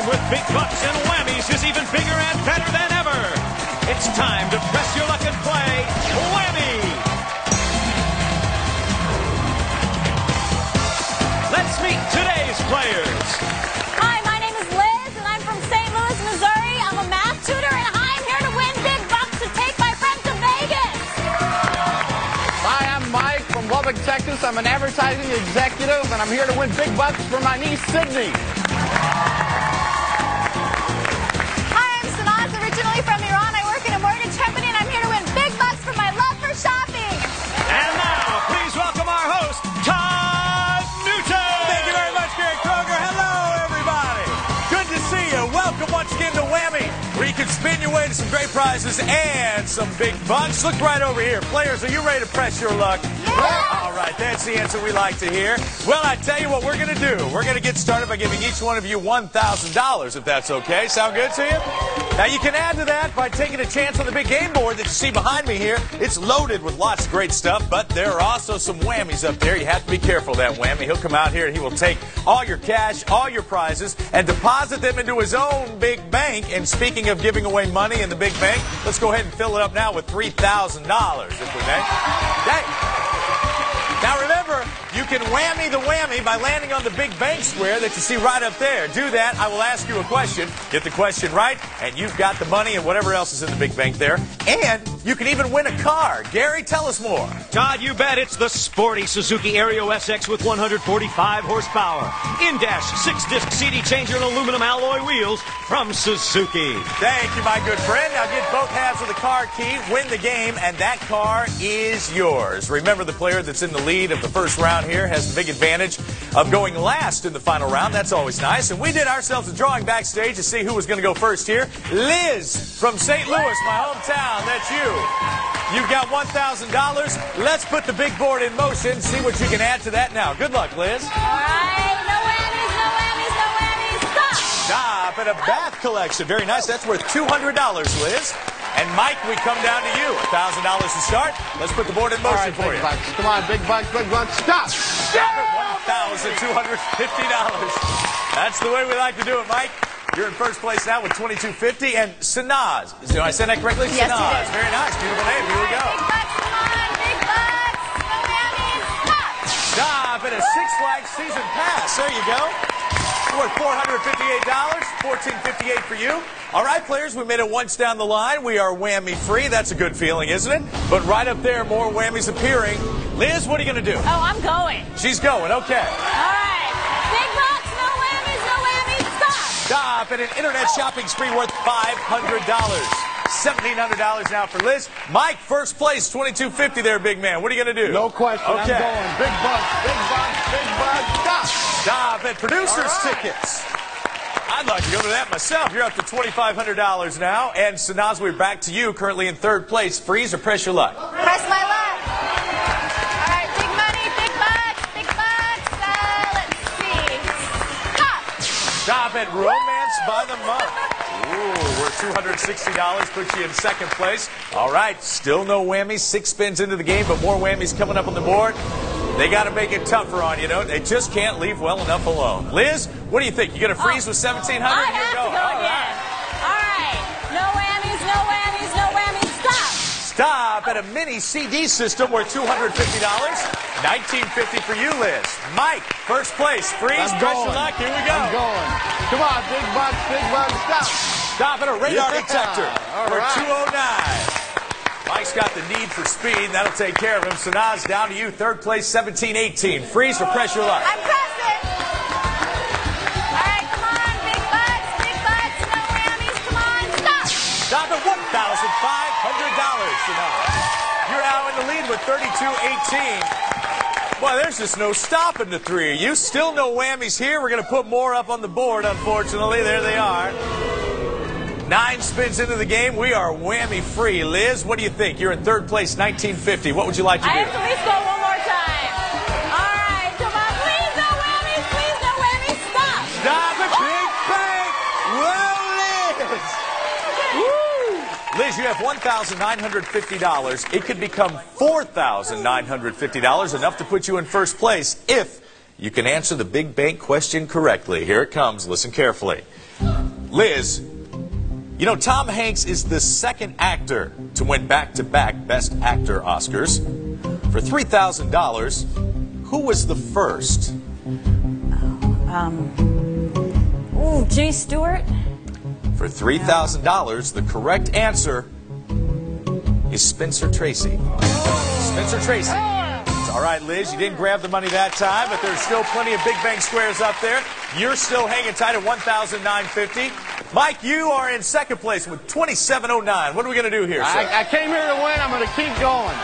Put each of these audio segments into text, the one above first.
game with big bucks and whammies is even bigger and better than ever. It's time to press your luck and play Whammy. Let's meet today's players. Hi, my name is Liz, and I'm from St. Louis, Missouri. I'm a math tutor, and I'm here to win big bucks to take my friend to Vegas. Hi, I'm Mike from Lubbock, Texas. I'm an advertising executive, and I'm here to win big bucks for my niece, Sydney. Hi, I'm Sanaz, originally from Iran. I work in a mortgage company, and I'm here to win big bucks for my love for shopping. And now, please welcome our host, Todd Newton. Thank you very much, Gary Kroger. Hello, everybody. Good to see you. Welcome once again to Whammy, where you can spin your way to some great prizes and some big bucks. Look right over here. Players, are you ready to press your luck? Yeah. All right, that's the answer we like to hear. Well, I tell you what we're going to do. We're going to get started by giving each one of you $1,000, if that's okay. Sound good to you? Now, you can add to that by taking a chance on the big game board that you see behind me here. It's loaded with lots of great stuff, but there are also some whammies up there. You have to be careful of that whammy. He'll come out here and he will take all your cash, all your prizes, and deposit them into his own big bank. And speaking of giving away money in the big bank, let's go ahead and fill it up now with $3,000, if we may. Hey. Now remember, you can whammy the whammy by landing on the big bank square that you see right up there. Do that, I will ask you a question. Get the question right, and you've got the money and whatever else is in the big bank there. And you can even win a car. Gary, tell us more. Todd, you bet. It's the sporty Suzuki Aereo SX with 145 horsepower. In-dash, 6-disc CD changer and aluminum alloy wheels from Suzuki. Thank you, my good friend. Now get both halves of the car key, win the game, and that car is yours. Remember, the player that's in the lead of the first round here has the big advantage of going last in the final round. That's always nice. And we did ourselves a drawing backstage to see who was going to go first here. Liz from St. Louis, my hometown. That's you. You've got $1,000. Let's put the big board in motion. See what you can add to that now. Good luck, Liz. All right, no whammies, no whammies, no whammies. Stop. Stop at a bath collection. Very nice. That's worth $200, Liz. And Mike, we come down to you. $1,000 to start. Let's put the board in motion for you. Bucks. Come on, big bucks, big bucks. Stop. Stop at $1,250. That's the way we like to do it, Mike. You're in first place now with $2,250. And Sanaz. Did I say that correctly? Yes, Sanaz. you did. Very nice. Beautiful name. Here we go. Big bucks, come on, big bucks. No whammies. Stop. Stop at a Six Flags season pass. There you go. Worth $458. $1,458 for you. All right, players, we made it once down the line. We are whammy free. That's a good feeling, isn't it? But right up there, more whammies appearing. Liz, what are you going to do? Oh, I'm going. She's going. Okay. All right. Big bucks, no whammies, no whammies. Stop. Stop at an internet shopping spree worth $500. $1,700 now for Liz. Mike, first place, $2,250 there, big man. What are you going to do? No question. Okay. I'm going. Big bucks, big bucks, big bucks. Stop. Stop at producers' tickets. I'd like to go to that myself. You're up to $2,500 now. And Sanaz, we're back to you, currently in third place. Freeze or press your luck? Press my luck. All right, big money, big bucks, big bucks. Let's see. Stop. Stop at Romance by the Month. Ooh, we're $260. Puts you in second place. All right, still no whammies. 6 spins into the game, but more whammies coming up on the board. They got to make it tougher on you, know. They just can't leave well enough alone. Liz, what do you think? You going to freeze with $1,700? I have to go again. All right. No whammies, no whammies, no whammies. Stop. Stop at a mini CD system worth $250. $1,950 for you, Liz. Mike, first place. Freeze, I'm press going. your luck. Here we go. I'm going. Come on, big bucks, big bucks. Stop. Stop at a radar detector All for right. $209. Mike's got the need for speed. That'll take care of him. Sanaz, down to you. Third place, $1,718. Freeze for press your luck. I'm pressing. All right, come on. Big bucks, no whammies. Come on. Stop. Stop at $1,500, Sanaz. You're now in the lead with $3,218. Well, there's just no stopping the three of you. Still no whammies here. We're going to put more up on the board, unfortunately. There they are. 9 spins into the game. We are whammy free. Liz, what do you think? You're in third place, $1,950. What would you like to do? I have to at least go one more time. All right, come on. Please, no whammies. Please, no whammies. Stop. Stop it, big bang! Whoa, Liz! Woo! Liz, you have $1,950. It could become $4,950, enough to put you in first place if you can answer the big bank question correctly. Here it comes. Listen carefully. Liz, you know Tom Hanks is the second actor to win back-to-back Best Actor Oscars. For $3,000, who was the first? Jay Stewart. For $3,000, the correct answer is Spencer Tracy. Spencer Tracy. All right, Liz, you didn't grab the money that time, but there's still plenty of big bank squares up there. You're still hanging tight at $1,950. Mike, you are in second place with $2,709. What are we going to do here, sir? I came here to win. I'm going to keep going.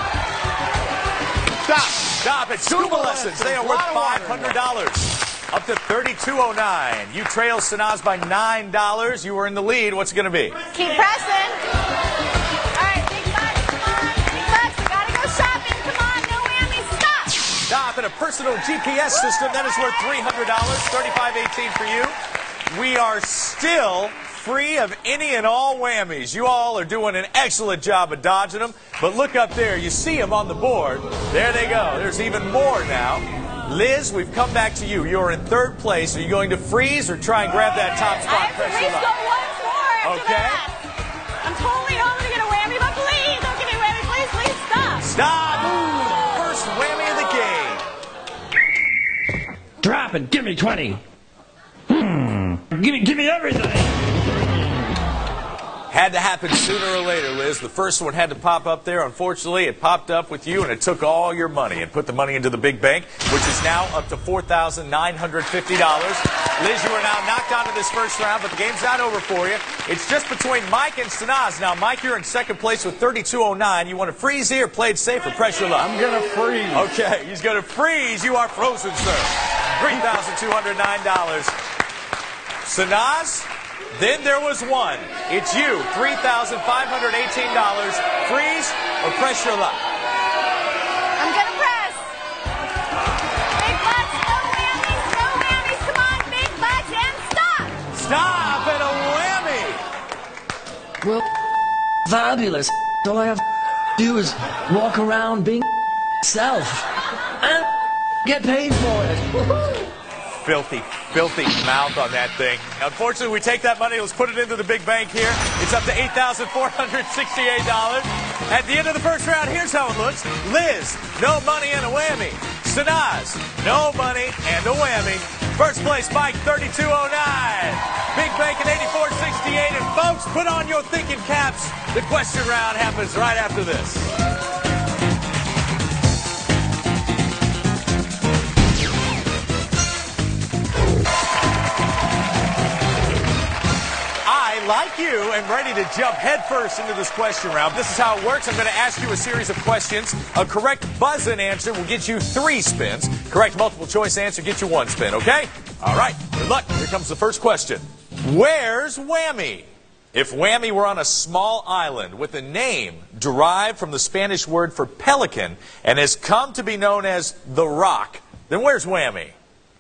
Stop at Scuba Lessons. They are worth $500. Up to $3,209. You trail Sanaz by $9. You are in the lead. What's it going to be? Keep pressing. All right, big bucks, come on. Big bucks, we gotta go shopping. Come on, no whammies, stop. Stop at a personal GPS system. That is worth $300. $3,518 for you. We are still free of any and all whammies. You all are doing an excellent job of dodging them. But look up there. You see them on the board. There they go. There's even more now. Liz, we've come back to you. You're in third place. Are you going to freeze or try and grab that top spot? I have to reach go once more after that. I'm totally hoping to get a whammy, but please don't give me a whammy. Please stop. Stop. First whammy of the game. Drop it. Give me 20. Give me everything. Had to happen sooner or later, Liz. The first one had to pop up there. Unfortunately, it popped up with you, and it took all your money and put the money into the big bank, which is now up to $4,950. Liz, you are now knocked out of this first round, but the game's not over for you. It's just between Mike and Sanaz. Now, Mike, you're in second place with $3,209. You want to freeze here, play it safe, or press your luck? I'm going to freeze. Okay, he's going to freeze. You are frozen, sir. $3,209. Sanaz? Then there was one. It's you, $3,518. Freeze or press your luck? I'm going to press. Big bucks, no whammies, no whammies. Come on, big bucks, and stop. Stop at a whammy. Well, fabulous. All I have to do is walk around being self and get paid for it. Filthy, filthy mouth on that thing. Unfortunately, we take that money. Let's put it into the big bank here. It's up to $8,468. At the end of the first round, here's how it looks. Liz, no money and a whammy. Sanaz, no money and a whammy. First place, Mike, $3,209. Big bank at $8,468. And folks, put on your thinking caps. The question round happens right after this. Like you, am ready to jump headfirst into this question round. This is how it works. I'm going to ask you a series of questions. A correct buzz-in answer will get you 3 spins. Correct multiple choice answer gets you 1 spin, okay? All right, good luck. Here comes the first question. Where's Whammy? If Whammy were on a small island with a name derived from the Spanish word for pelican and has come to be known as The Rock, then where's Whammy?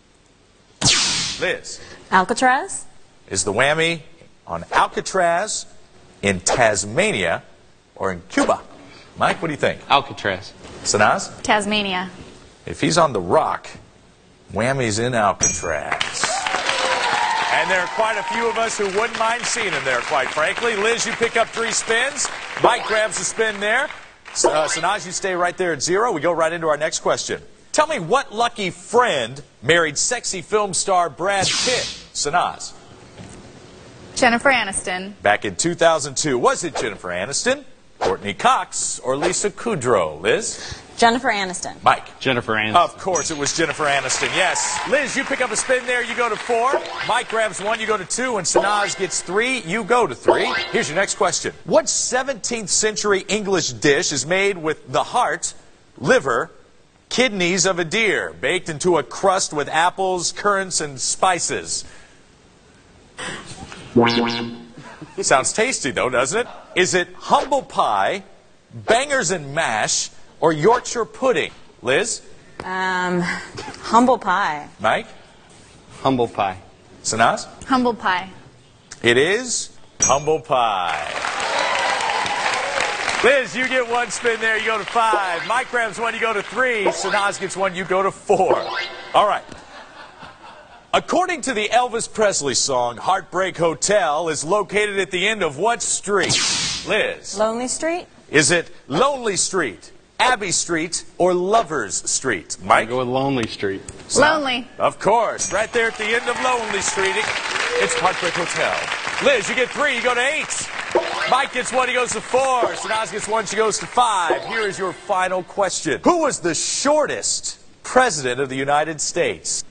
Liz. Alcatraz? Is the Whammy on Alcatraz, in Tasmania, or in Cuba? Mike, what do you think? Alcatraz. Sanaz? Tasmania. If he's on the Rock, Whammy's in Alcatraz. And there are quite a few of us who wouldn't mind seeing him there, quite frankly. Liz, you pick up 3 spins. Mike grabs a spin there. Sanaz, you stay right there at 0. We go right into our next question. Tell me what lucky friend married sexy film star Brad Pitt? Sanaz. Jennifer Aniston. Back in 2002, was it Jennifer Aniston, Courtney Cox, or Lisa Kudrow? Liz? Jennifer Aniston. Mike? Jennifer Aniston. Of course, it was Jennifer Aniston, yes. Liz, you pick up a spin there, you go to 4. Mike grabs 1, you go to 2. And Sanaz gets 3, you go to 3. Here's your next question. What 17th century English dish is made with the heart, liver, kidneys of a deer, baked into a crust with apples, currants, and spices? Sounds tasty, though, doesn't it? Is it humble pie, bangers and mash, or Yorkshire pudding? Liz? Humble pie. Mike? Humble pie. Sanaz? Humble pie. It is humble pie. Liz, you get 1 spin there, you go to 5. Mike grabs 1, you go to 3. Sanaz gets 1, you go to 4. All right. According to the Elvis Presley song, Heartbreak Hotel is located at the end of what street? Liz. Lonely Street? Is it Lonely Street, Abbey Street, or Lovers Street? Mike? Go with Lonely Street. Lonely. Of course. Right there at the end of Lonely Street, it's Heartbreak Hotel. Liz, you get 3, you go to 8. Mike gets 1, he goes to 4. Sanaz gets 1, she goes to 5. Here is your final question. Who was the shortest president of the United States?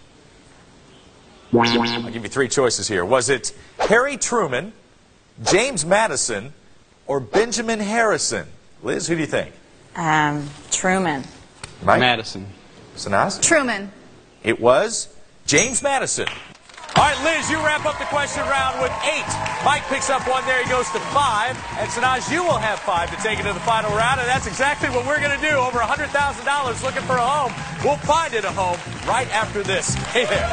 I'll give you 3 choices here. Was it Harry Truman, James Madison, or Benjamin Harrison? Liz, who do you think? Truman. Mike? Madison. Sanaz? Truman. It was James Madison. All right, Liz, you wrap up the question round with 8. Mike picks up 1 there, he goes to 5. And Sanaz, you will have 5 to take it to the final round, and that's exactly what we're going to do. Over $100,000 looking for a home. We'll find it a home right after this. Hey there.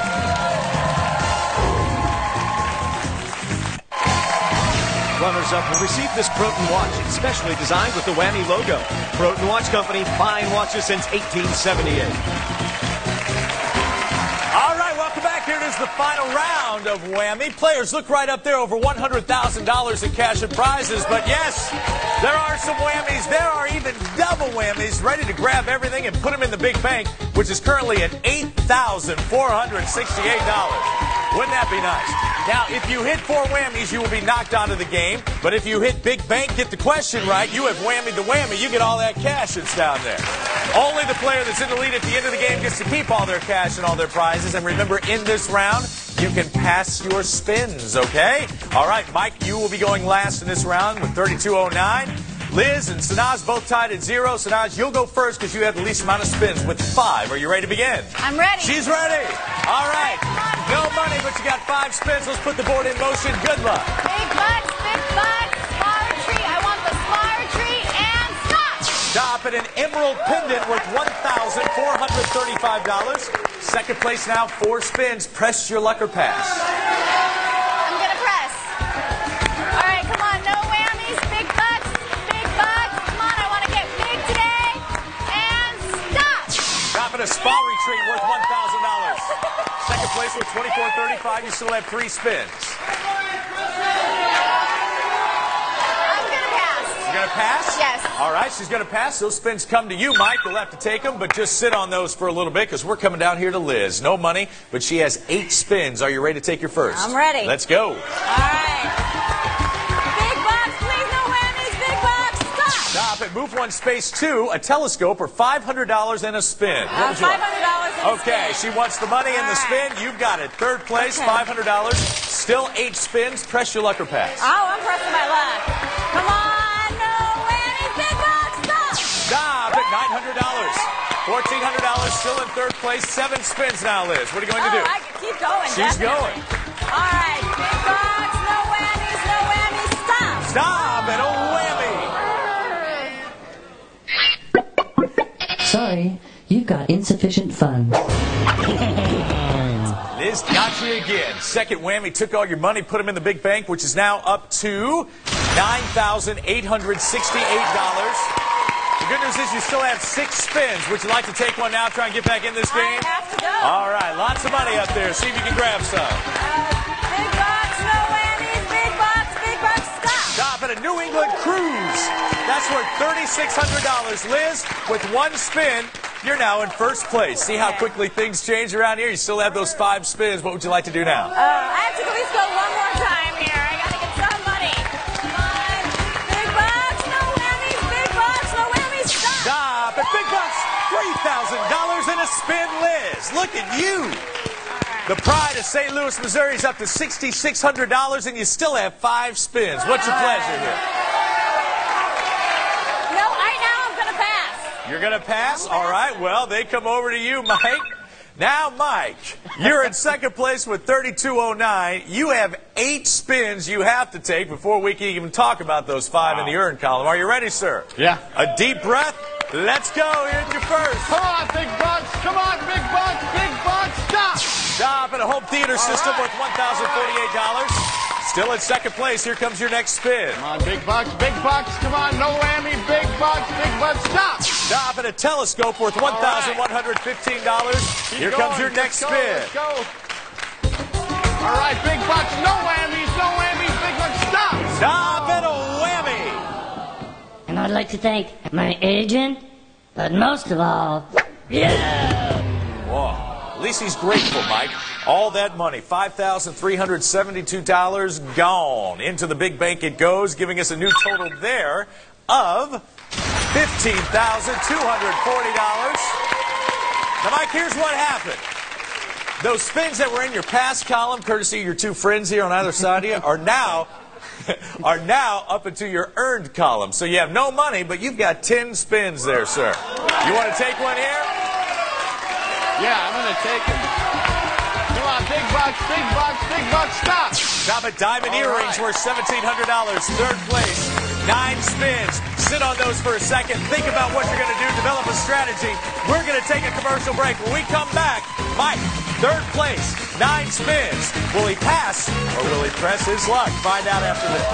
Runners-up will receive this Proton watch. It's specially designed with the Whammy logo. Proton Watch Company, fine watches since 1878. All right, welcome back. Here it is, the final round of Whammy. Players, look right up there, over $100,000 in cash and prizes. But yes, there are some whammies. There are even double whammies ready to grab everything and put them in the big bank, which is currently at $8,468. Wouldn't that be nice? Now, if you hit 4 whammies, you will be knocked out of the game. But if you hit Big Bank, get the question right, you have whammied the whammy. You get all that cash that's down there. Only the player that's in the lead at the end of the game gets to keep all their cash and all their prizes. And remember, in this round, you can pass your spins, okay? All right, Mike, you will be going last in this round with 3209. Liz and Sanaz both tied at 0. Sanaz, you'll go first because you have the least amount of spins with 5. Are you ready to begin? I'm ready. She's ready. All right. No money, but you got 5 spins. Let's put the board in motion. Good luck. Big bucks, flower tree. I want the flower tree and stop. Stop at an emerald pendant worth $1,435. Second place now, 4 spins. Press your luck or pass. I'm going to press. All right, come on. No whammies. Big bucks. Come on, I want to get big today. And stop. Stop at a spa retreat worth $1,000. Second place with $2,435. You still have 3 spins. I'm going to pass. You're going to pass? Yes. All right, she's going to pass. Those spins come to you, Mike. You'll have to take them, but just sit on those for a little bit because we're coming down here to Liz. No money, but she has 8 spins. Are you ready to take your first? I'm ready. Let's go. All right. Big bucks, please, no whammies. Big bucks, stop. Stop at move 1 space 2, a telescope, or $500 and a spin. What would you like? $500 Okay, she wants the money and the spin. You've got it. Third place, Okay. $500. Still 8 spins. Press your luck or pass. Oh, I'm pressing my luck. Come on, no whammies. Big bucks, stop. Stop at $900. $1,400 still in third place. 7 spins now, Liz. What are you going to do? I can keep going. She's definitely. going. All right, big bucks, no whammies, stop. Stop at a whammy. Sorry, you've got insufficient funds. Liz got you again. Second whammy took all your money, put them in the big bank, which is now up to $9,868. The good news is you still have 6 spins. Would you like to take one now, try and get back in this game? I have to go. All right, lots of money up there. See if you can grab some. Big bucks, no whammies. Big bucks, stop. Stop at a New England cruise. That's worth $3,600. Liz, with 1 spin, you're now in first place. See how quickly things change around here? You still have those 5 spins. What would you like to do now? I have to at least go one more time here. I got to get some money. Come on. Big bucks, no whammies. Stop. Stop at big bucks. $3,000 in a spin, Liz. Look at you. The pride of St. Louis, Missouri is up to $6,600, and you still have 5 spins. What's your pleasure here? No, right now I'm going to pass. You're going to pass? All right. Well, they come over to you, Mike. Now, Mike, you're in second place with 3209. You have 8 spins you have to take before we can even talk about those 5 in the earn column. Are you ready, sir? Yeah. A deep breath. Let's go. Here's your first. Come on, big bucks. Come on, big bucks. Stop. Stop at a home theater system worth $1,048. Still in second place. Here comes your next spin. Come on, big bucks. Come on, no whammy. Big bucks. Stop. Stop at a telescope worth $1,115. Here comes your next spin. Let's go. right, big bucks, no whammies, big bucks, stop. Stop at a whammy. And I'd like to thank my agent, but most of all, yeah. Whoa. At least he's grateful, Mike. All that money, $5,372 gone. Into the big bank it goes, giving us a new total there of $15,240. Now, Mike, here's what happened. Those spins that were in your pass column, courtesy of your two friends here on either side of you, are now up into your earned column. So you have no money, but you've got 10 spins there, sir. You want to take one here? Yeah, I'm going to take it. Come on, big bucks, stop. Stop at diamond earrings worth $1,700. Third place, 9 spins. Sit on those for a second. Think about what you're going to do. Develop a strategy. We're going to take a commercial break. When we come back, Mike, third place, 9 spins. Will he pass or will he press his luck? Find out after this.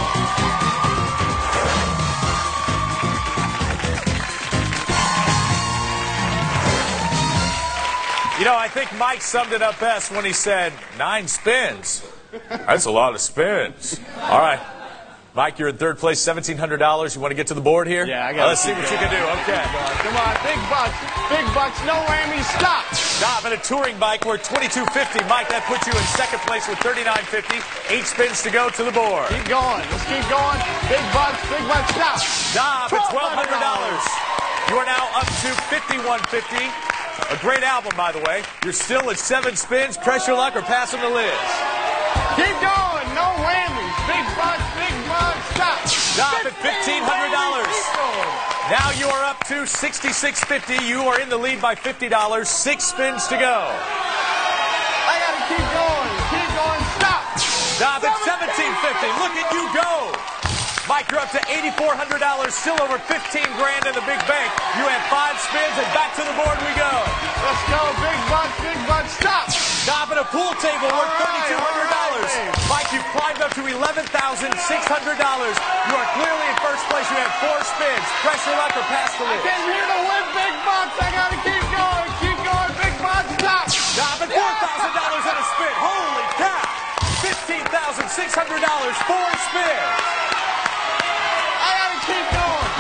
You know, I think Mike summed it up best when he said, 9 spins. That's a lot of spins. All right. Mike, you're in third place, $1,700. You want to get to the board here? Yeah, I got it. Let's see what you can do. Okay. Come on, big bucks, no whammies, stop. Stop at a touring bike worth $2,250. Mike, that puts you in second place with $3,950. 8 spins to go to the board. Keep going. Let's keep going. Big bucks, stop. Stop at $1,200. You are now up to $5,150. A great album, by the way. You're still at 7 spins. Press your luck or pass them to Liz. Keep going. No whammies. Big bucks, stop. Stop at $1,500. Now you are up to $6,650. You are in the lead by $50. 6 spins to go. I got to keep going. Stop. Stop at $1,750. Look at you go. Mike, you're up to $8,400. Still over $15 grand in the big bank. You have 5 spins and back to the board we go. Let's go. Big bucks, stop. Stop at a pool table worth $3,200. Mike, you've climbed up to $11,600. You are clearly in first place. You have 4 spins. Press your luck or pass the lid. I came here to win big bucks. I got to keep going. Big bucks, stop. Stop at $4,000 in a spin. Holy cow. $15,600. 4 spins. I got to keep going.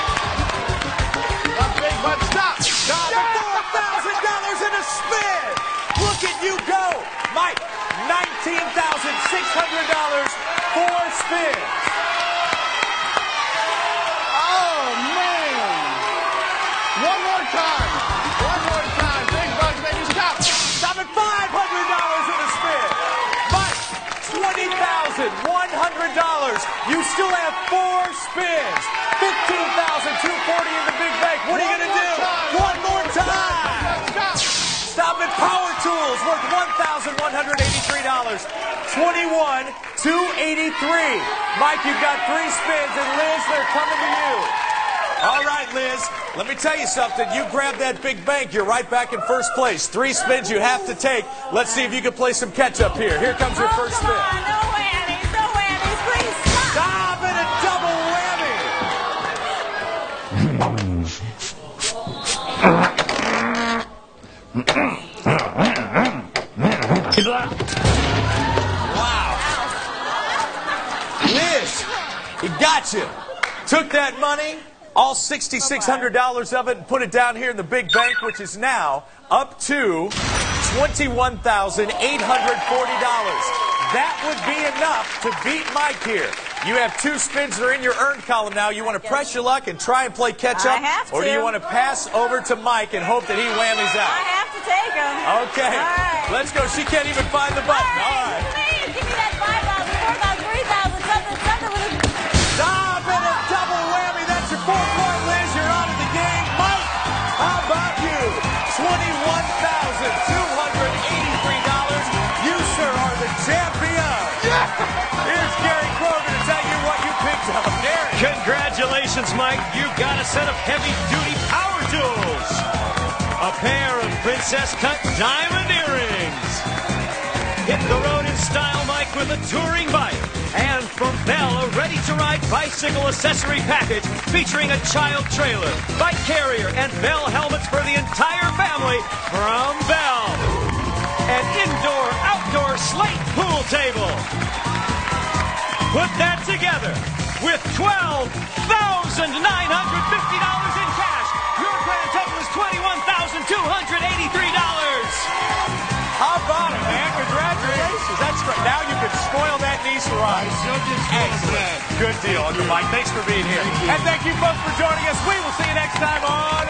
Big bucks, stop. Stop at $4,000 in a spin. Look at you go. Mike, $19,600, 4 spins. Oh, man. One more time. Big bucks, baby, stop. Stop at $500 in a spin. Mike, $20,100. You still have 4 spins. $15,240 in the big bank. What are you going to do? One more time. Stop at Power Tools worth $1,183. $21,283. Mike, you've got 3 spins, and Liz, they're coming to you. All right, Liz, let me tell you something. You grab that big bank, you're right back in first place. 3 spins you have to take. Let's see if you can play some catch-up here. Here comes your first spin. Come on, no whammies, please stop. Stop at a double Wow. Liz, he got you. Took that money, all $6,600 of it, and put it down here in the big bank, which is now up to $21,840. That would be enough to beat Mike here. You have 2 spins that are in your earned column now. You want to press your luck and try and play catch up? I have to. Or do you want to pass over to Mike and hope that he whammies out? I have to take them. Okay. All right. Let's go. She can't even find the button. All right. Give me that 5,000, 4,000, 3,000, something with a... Stop at a double whammy. That's your 4th point, Liz. You're out of the game. Mike, how about you? $21,283. You, sir, are the champion. Yeah. Here's Gary Kroger to tell you what you picked up. Gary. Congratulations, Mike. You got a set of heavy-duty power tools. A pair of princess-cut diamond earrings. Hit the road in style, Mike, with a touring bike. And from Bell, a ready-to-ride bicycle accessory package featuring a child trailer, bike carrier, and Bell helmets for the entire family from Bell. An indoor-outdoor slate pool table. Put that together with $12,950 in cash. Your grand total is $21,283. How about it, man? Congratulations. That's great. Now you can spoil that niece right. Excellent. Good deal, Uncle Mike. Thanks for being here. And thank you folks for joining us. We will see you next time on